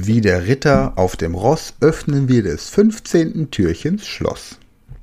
Wie der Ritter auf dem Ross öffnen wir des 15. Türchens Schloss.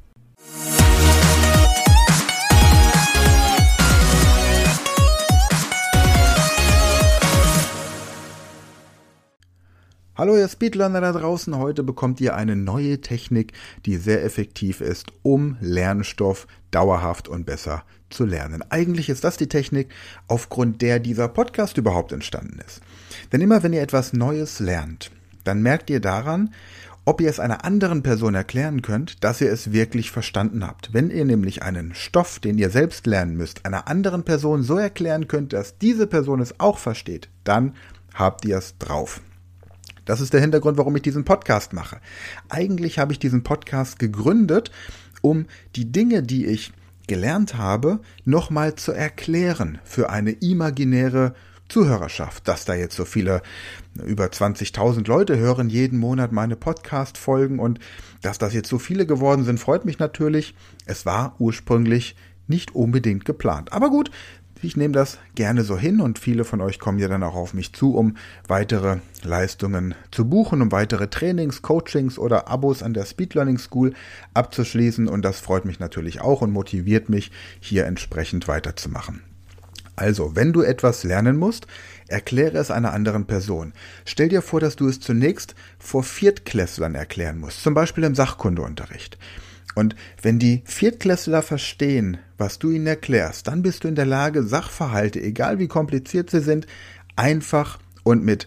Hallo ihr Speedlearner da draußen, heute bekommt ihr eine neue Technik, die sehr effektiv ist, um Lernstoff dauerhaft und besser zu lernen. Eigentlich ist das die Technik, aufgrund der dieser Podcast überhaupt entstanden ist. Denn immer wenn ihr etwas Neues lernt, dann merkt ihr daran, ob ihr es einer anderen Person erklären könnt, dass ihr es wirklich verstanden habt. Wenn ihr nämlich einen Stoff, den ihr selbst lernen müsst, einer anderen Person so erklären könnt, dass diese Person es auch versteht, dann habt ihr es drauf. Das ist der Hintergrund, warum ich diesen Podcast mache. Eigentlich habe ich diesen Podcast gegründet, um die Dinge, die ich gelernt habe, nochmal zu erklären für eine imaginäre Zuhörerschaft. Dass da jetzt so viele, über 20.000 Leute hören jeden Monat meine Podcast-Folgen und dass das jetzt so viele geworden sind, freut mich natürlich. Es war ursprünglich nicht unbedingt geplant. Aber gut, ich nehme das gerne so hin und viele von euch kommen ja dann auch auf mich zu, um weitere Leistungen zu buchen, um weitere Trainings, Coachings oder Abos an der Speed Learning School abzuschließen und das freut mich natürlich auch und motiviert mich, hier entsprechend weiterzumachen. Also, wenn du etwas lernen musst, erkläre es einer anderen Person. Stell dir vor, dass du es zunächst vor Viertklässlern erklären musst, zum Beispiel im Sachkundeunterricht. Und wenn die Viertklässler verstehen, was du ihnen erklärst, dann bist du in der Lage, Sachverhalte, egal wie kompliziert sie sind, einfach und mit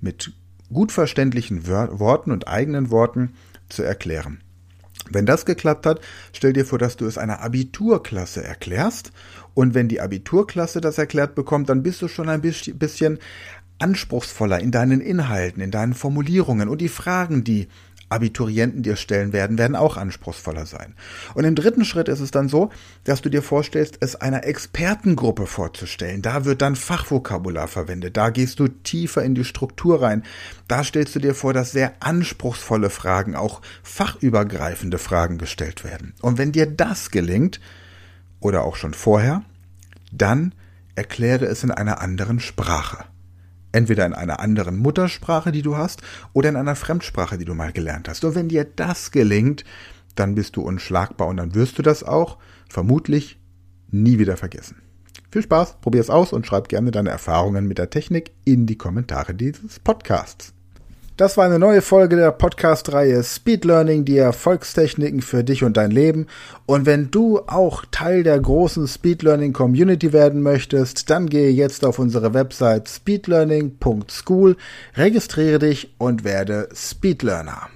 gut verständlichen Worten und eigenen Worten zu erklären. Wenn das geklappt hat, stell dir vor, dass du es einer Abiturklasse erklärst. Und wenn die Abiturklasse das erklärt bekommt, dann bist du schon ein bisschen anspruchsvoller in deinen Inhalten, in deinen Formulierungen und die Fragen, die Abiturienten dir stellen werden auch anspruchsvoller sein. Und im dritten Schritt ist es dann so, dass du dir vorstellst, es einer Expertengruppe vorzustellen. Da wird dann Fachvokabular verwendet, da gehst du tiefer in die Struktur rein. Da stellst du dir vor, dass sehr anspruchsvolle Fragen, auch fachübergreifende Fragen gestellt werden. Und wenn dir das gelingt, oder auch schon vorher, dann erkläre es in einer anderen Sprache. Entweder in einer anderen Muttersprache, die du hast, oder in einer Fremdsprache, die du mal gelernt hast. Und wenn dir das gelingt, dann bist du unschlagbar und dann wirst du das auch vermutlich nie wieder vergessen. Viel Spaß, probier es aus und schreib gerne deine Erfahrungen mit der Technik in die Kommentare dieses Podcasts. Das war eine neue Folge der Podcast-Reihe Speed Learning, die Erfolgstechniken für dich und dein Leben. Und wenn du auch Teil der großen Speed Learning Community werden möchtest, dann gehe jetzt auf unsere Website speedlearning.school, registriere dich und werde Speed Learner.